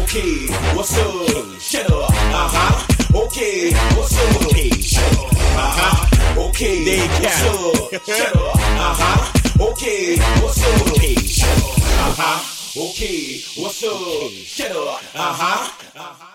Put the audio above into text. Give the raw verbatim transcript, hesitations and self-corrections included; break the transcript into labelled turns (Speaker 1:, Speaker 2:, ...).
Speaker 1: Okay, what's up? Shut up. Uh-huh. Okay, what's up? Okay, shut up. Uh-huh. Okay,
Speaker 2: They
Speaker 1: what's
Speaker 2: count.
Speaker 1: up? Shut up. Uh-huh. Okay, what's up? Okay, shut up. Uh-huh. Okay, what's up? Shut up. Uh-huh. Uh-huh.